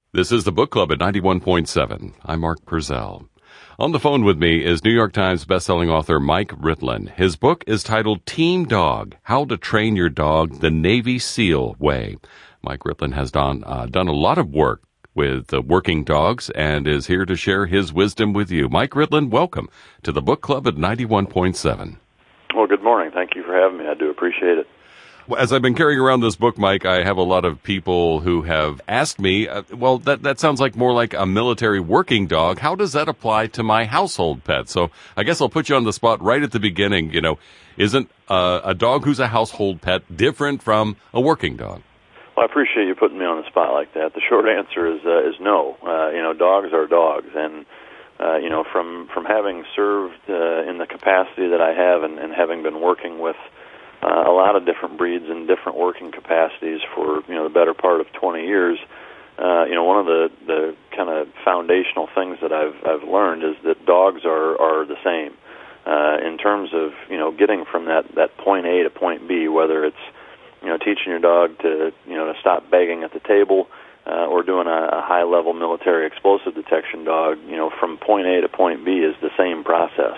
This is the Book Club at 91.7. I'm Mark Purcell. On the phone with me is New York Times bestselling author Mike Ritland. His book is titled Team Dog, How to Train Your Dog the Navy SEAL Way. Mike Ritland has done a lot of work with working dogs and is here to share his wisdom with you. Mike Ritland, welcome to the Book Club at 91.7. Well, good morning. Thank you for having me. I do appreciate it. As I've been carrying around this book, Mike, I have a lot of people who have asked me, that sounds like more like a military working dog. How does that apply to my household pet? So I guess I'll put you on the spot right at the beginning. Isn't a dog who's a household pet different from a working dog? Well, I appreciate you putting me on the spot like that. The short answer is no. Dogs are dogs, and from having served in the capacity that I have, and having been working with a lot of different breeds in different working capacities for the better part of 20 years. One of the kind of foundational things that I've learned is that dogs are the same in terms of getting from that point A to point B, whether it's teaching your dog to stop begging at the table or doing a high level military explosive detection dog. From point A to point B is the same process.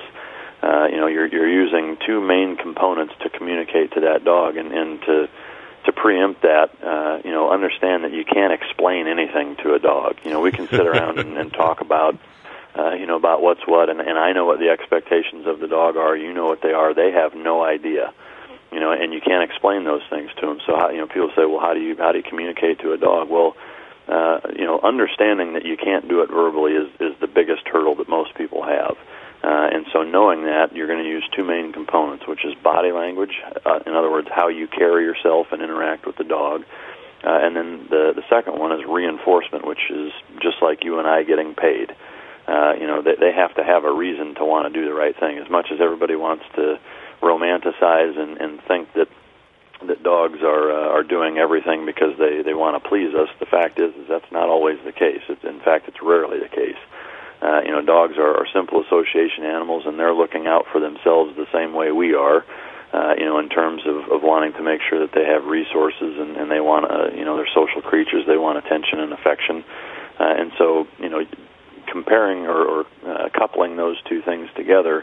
You're using two main components to communicate to that dog, and to preempt that, understand that you can't explain anything to a dog. We can sit around and talk about what's what, and I know what the expectations of the dog are. You know what they are. They have no idea, and you can't explain those things to them. So, people say, well, how do you communicate to a dog? Well, understanding that you can't do it verbally is the biggest hurdle that most people have. And so knowing that, you're going to use two main components, which is body language, in other words, how you carry yourself and interact with the dog. And then the second one is reinforcement, which is just like you and I getting paid. They have to have a reason to want to do the right thing. As much as everybody wants to romanticize and think that dogs are doing everything because they want to please us, the fact is that's not always the case. In fact, it's rarely the case. Dogs are simple association animals, and they're looking out for themselves the same way we are, in terms of wanting to make sure that they have resources, and they want, they're social creatures. They want attention and affection. And so, comparing or coupling those two things together,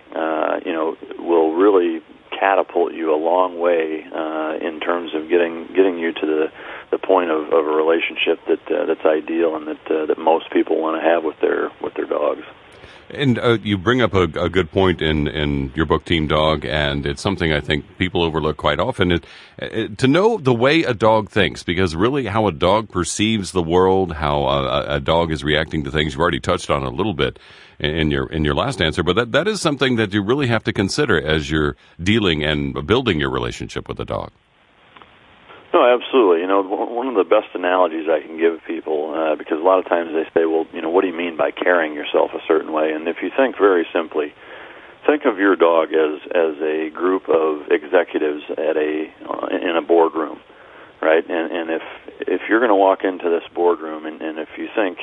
will really catapult you a long way in terms of getting you to the point of a relationship that's ideal and that most people want to have with their dogs. And you bring up a good point in your book, Team Dog, and it's something I think people overlook quite often. To know the way a dog thinks, because really how a dog perceives the world, how a dog is reacting to things, you've already touched on a little bit in your last answer, but that is something that you really have to consider as you're dealing and building your relationship with a dog. No, absolutely. One of the best analogies I can give people, because a lot of times they say, well, what do you mean by carrying yourself a certain way? And if you think very simply, think of your dog as a group of executives in a boardroom, right? And if you're going to walk into this boardroom, and if you think,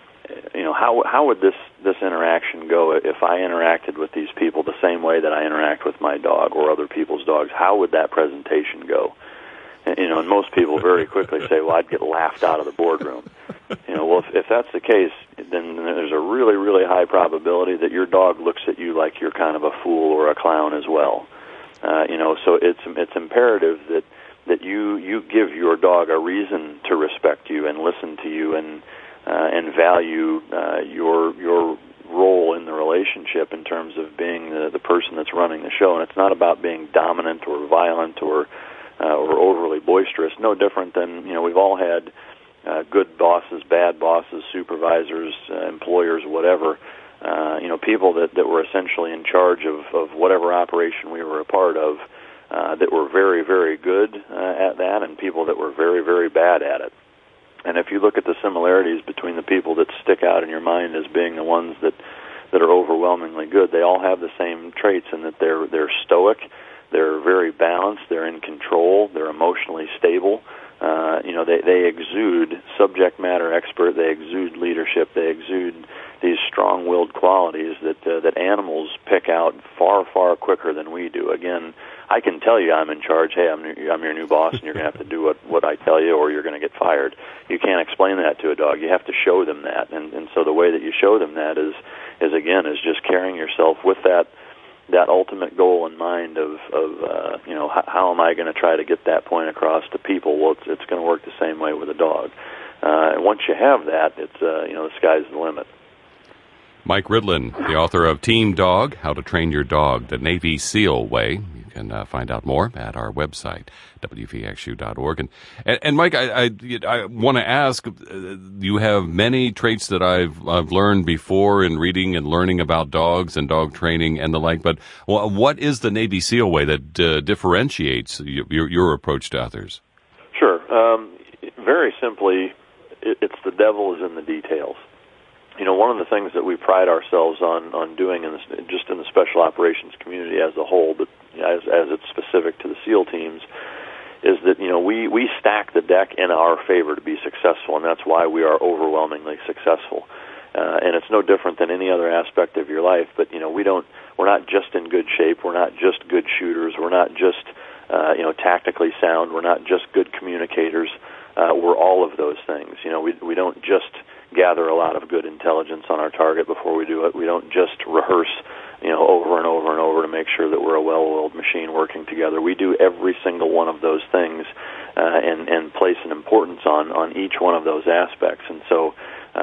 how would this interaction go if I interacted with these people the same way that I interact with my dog or other people's dogs? How would that presentation go? And most people very quickly say, well, I'd get laughed out of the boardroom. Well, if that's the case, then there's a really, really high probability that your dog looks at you like you're kind of a fool or a clown as well. So it's imperative that you give your dog a reason to respect you and listen to you and value your role in the relationship in terms of being the person that's running the show. And it's not about being dominant or violent or overly boisterous. No different than we've all had good bosses, bad bosses, supervisors, employers, whatever. People that were essentially in charge of whatever operation we were a part of, that were very, very good at that, and people that were very, very bad at it. And if you look at the similarities between the people that stick out in your mind as being the ones that are overwhelmingly good, they all have the same traits in that they're stoic, they're very balanced, they're in control, they're emotionally stable, they exude subject matter expert, they exude leadership, they exude these strong-willed qualities that animals pick out far, far quicker than we do. Again, I can tell you I'm in charge. Hey, I'm your new boss, and you're going to have to do what I tell you, or you're going to get fired. You can't explain that to a dog. You have to show them that, and so the way that you show them that is just carrying yourself with that ultimate goal in mind of how am I going to try to get that point across to people? Well, it's going to work the same way with a dog. And once you have that, it's the sky's the limit. Mike Ridlin, the author of Team Dog: How to Train Your Dog the Navy SEAL Way. You can find out more at our website, wvxu.org. And Mike, I want to ask, you have many traits that I've learned before in reading and learning about dogs and dog training and the like, but what is the Navy SEAL way that differentiates your approach to others? Sure. Very simply, it's the devil is in the details. One of the things that we pride ourselves on doing just in the special operations community as a whole, but as it's specific to the SEAL teams, is that we stack the deck in our favor to be successful, and that's why we are overwhelmingly successful. And it's no different than any other aspect of your life. But we're not just in good shape. We're not just good shooters. We're not just tactically sound. We're not just good communicators. We're all of those things. We don't just gather a lot of good intelligence on our target before we do it. We don't just rehearse, over and over and over to make sure that we're a well-oiled machine working together. We do every single one of those things and place an importance on each one of those aspects. And so,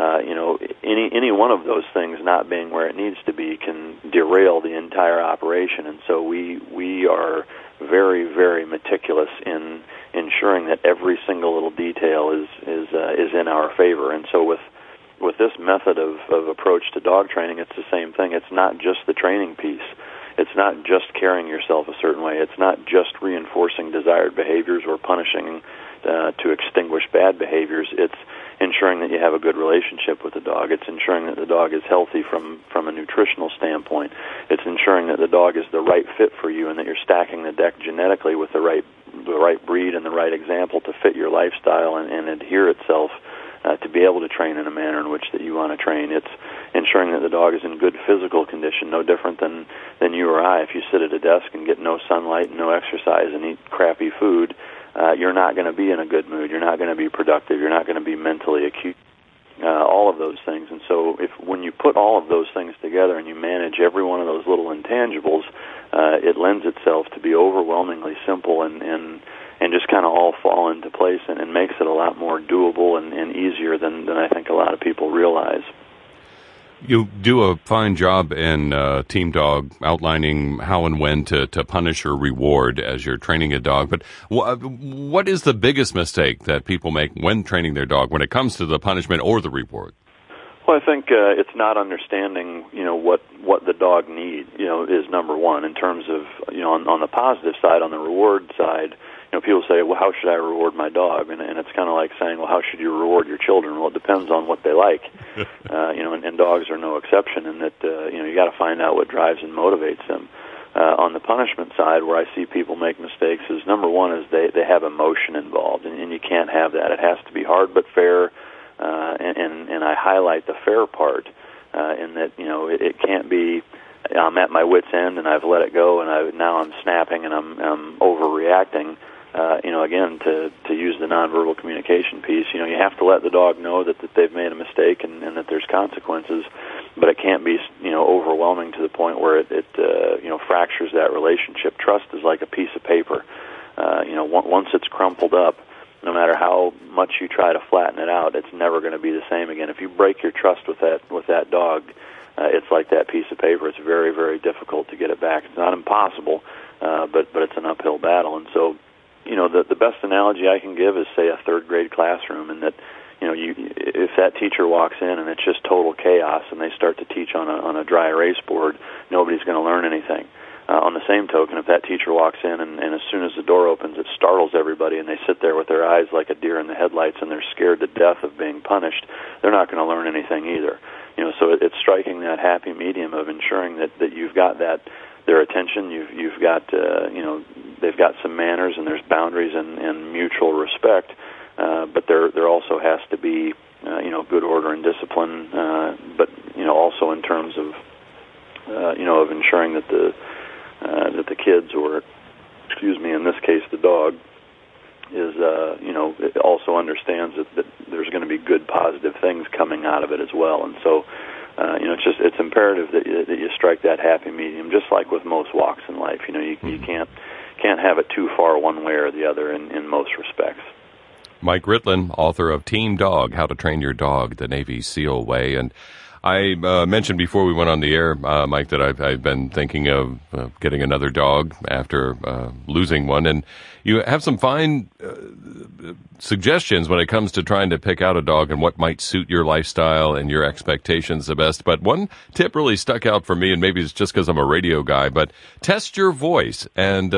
any one of those things not being where it needs to be can derail the entire operation. And so we are very, very meticulous in ensuring that every single little detail is in our favor. And so with this method of approach to dog training, it's the same thing. It's not just the training piece. It's not just carrying yourself a certain way. It's not just reinforcing desired behaviors or punishing to extinguish bad behaviors. It's ensuring that you have a good relationship with the dog. It's ensuring that the dog is healthy from a nutritional standpoint. It's ensuring that the dog is the right fit for you and that you're stacking the deck genetically with the right breed and the right example to fit your lifestyle and adhere itself to be able to train in a manner in which that you want to train. It's ensuring that the dog is in good physical condition, no different than you or I. If you sit at a desk and get no sunlight and no exercise and eat crappy food, you're not going to be in a good mood. You're not going to be productive. You're not going to be mentally acute. All of those things. And so when you put all of those things together and you manage every one of those little intangibles, it lends itself to be overwhelmingly simple and just kind of all fall into place and makes it a lot more doable and easier than I think a lot of people realize. You do a fine job in Team Dog outlining how and when to punish or reward as you're training a dog. But what is the biggest mistake that people make when training their dog when it comes to the punishment or the reward? Well, I think it's not understanding, what the dog needs, is number one in terms of, on the positive side, on the reward side. People say, well, how should I reward my dog? And it's kind of like saying, well, how should you reward your children? Well, it depends on what they like. And dogs are no exception in that, you got to find out what drives and motivates them. On the punishment side, where I see people make mistakes is, number one, is they have emotion involved, and you can't have that. It has to be hard but fair, and I highlight the fair part in that, it can't be, I'm at my wit's end and I've let it go and now I'm snapping and I'm overreacting. Again, to use the nonverbal communication piece, you have to let the dog know that they've made a mistake and that there's consequences, but it can't be, overwhelming to the point where it fractures that relationship. Trust is like a piece of paper. Once it's crumpled up, no matter how much you try to flatten it out, it's never going to be the same again. If you break your trust with that dog, it's like that piece of paper. It's very, very difficult to get it back. It's not impossible, but it's an uphill battle. And so, the best analogy I can give is, say, a third grade classroom, and that, if that teacher walks in and it's just total chaos and they start to teach on a dry erase board, nobody's going to learn anything. On the same token, if that teacher walks in and as soon as the door opens, it startles everybody and they sit there with their eyes like a deer in the headlights and they're scared to death of being punished, they're not going to learn anything either. So it's striking that happy medium of ensuring that you've got their attention, you've got they've got some manners and there's boundaries and mutual respect, but there also has to be good order and discipline, but also in terms of of ensuring that the kids, or in this case the dog, is it also understands that there's going to be good positive things coming out of it as well. And so it's imperative that you strike that happy medium, just like with most walks in life. You can't have it too far one way or the other in most respects. Mike Ritlin, author of Team Dog, How to Train Your Dog the Navy SEAL Way. And I mentioned before we went on the air, Mike, that I've been thinking of getting another dog after losing one. And you have some fine suggestions when it comes to trying to pick out a dog and what might suit your lifestyle and your expectations the best. But one tip really stuck out for me, and maybe it's just because I'm a radio guy, but test your voice. And,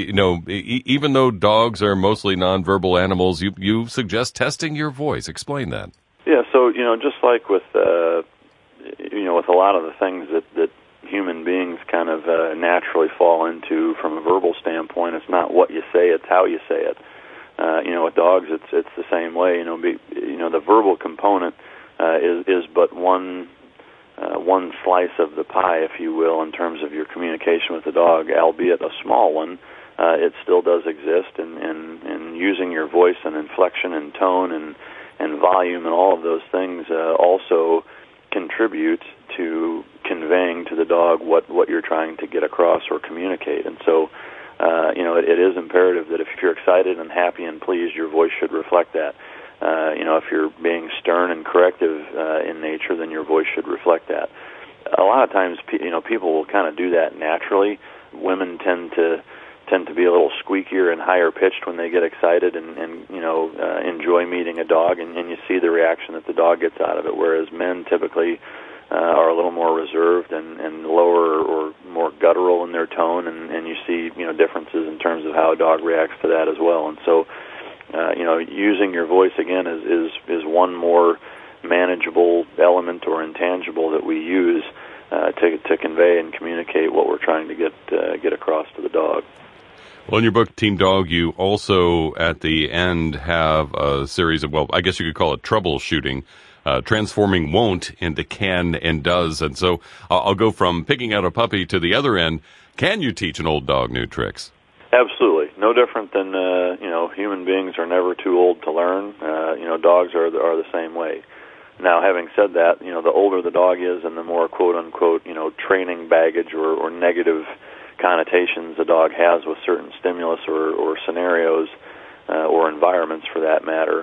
even though dogs are mostly nonverbal animals, you suggest testing your voice. Explain that. Yeah, so, just like with with a lot of the things that human beings kind of naturally fall into from a verbal standpoint, it's not what you say, it's how you say it. With dogs, it's the same way. The verbal component is but one slice of the pie, if you will, in terms of your communication with the dog, albeit a small one. It still does exist, and using your voice and inflection and tone and volume and all of those things also contribute to conveying to the dog what you're trying to get across or communicate. And so, it is imperative that if you're excited and happy and pleased, your voice should reflect that. If you're being stern and corrective in nature, then your voice should reflect that. A lot of times, people will kind of do that naturally. Women tend to be a little squeakier and higher pitched when they get excited and enjoy meeting a dog, and you see the reaction that the dog gets out of it, whereas men typically are a little more reserved and lower or more guttural in their tone, and you see differences in terms of how a dog reacts to that as well. And so using your voice again is one more manageable element or intangible that we use to convey and communicate what we're trying to get across to the dog. Well, in your book, Team Dog, you also, at the end, have a series of, well, I guess you could call it troubleshooting, transforming won't into can and does. And so I'll go from picking out a puppy to the other end. Can you teach an old dog new tricks? Absolutely. No different than, human beings are never too old to learn. Dogs are the same way. Now, having said that, the older the dog is and the more quote-unquote, training baggage or negative connotations the dog has with certain stimulus or scenarios or environments for that matter,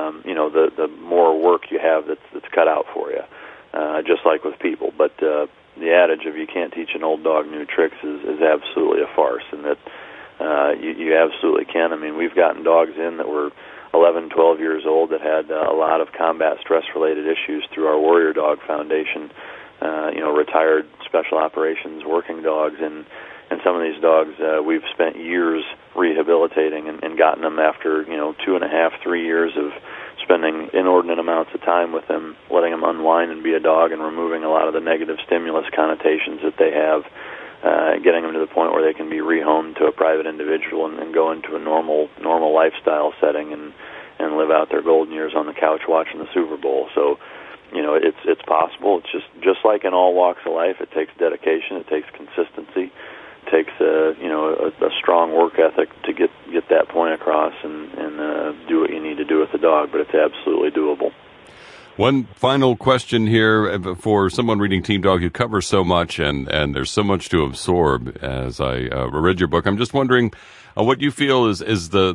the more work you have that's cut out for you, just like with people. But the adage of you can't teach an old dog new tricks is absolutely a farce, and that you absolutely can. I mean, we've gotten dogs in that were 11, 12 years old that had a lot of combat stress-related issues through our Warrior Dog Foundation, retired special operations working dogs, and some of these dogs we've spent years rehabilitating and gotten them after 2.5, 3 years of spending inordinate amounts of time with them, letting them unwind and be a dog, and removing a lot of the negative stimulus connotations that they have, getting them to the point where they can be rehomed to a private individual and go into a normal lifestyle setting and live out their golden years on the couch watching the Super Bowl. So, it's possible. It's just like in all walks of life, it takes dedication, it takes consistency, it takes a strong work ethic to get that point across and do what you need to do with the dog, but it's absolutely doable. One final question here for someone reading Team Dog. You cover so much, and there's so much to absorb. As I read your book, I'm just wondering what you feel is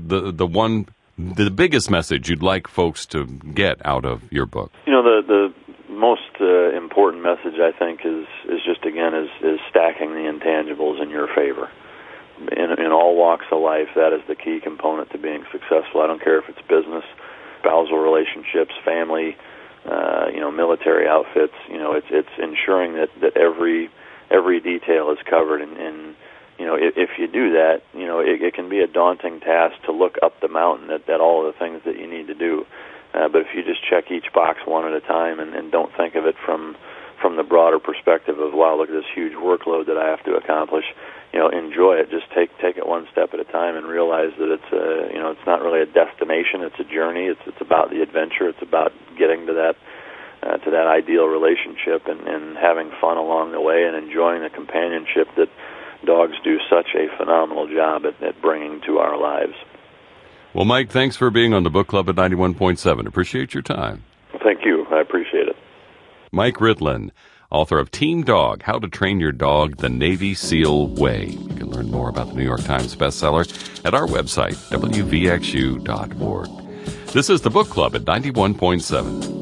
the biggest message you'd like folks to get out of your book. The most important message, I think, is just again is stacking the intangibles in your favor. In all walks of life, that is the key component to being successful. I don't care if it's business, spousal relationships, family, military outfits. It's ensuring that every detail is covered, and if you do that, it can be a daunting task to look up the mountain at all of the things that you need to do. But if you just check each box one at a time and don't think of it from the broader perspective of, wow, look at this huge workload that I have to accomplish, enjoy it. Just take it one step at a time and realize that it's not really a destination. It's a journey. It's about the adventure. It's about getting to that ideal relationship and having fun along the way and enjoying the companionship that dogs do such a phenomenal job at bringing to our lives. Well, Mike, thanks for being on the Book Club at 91.7. Appreciate your time. Thank you. I appreciate it. Mike Ritlin, author of Team Dog, How to Train Your Dog the Navy SEAL Way. You can learn more about the New York Times bestseller at our website, wvxu.org. This is the Book Club at 91.7.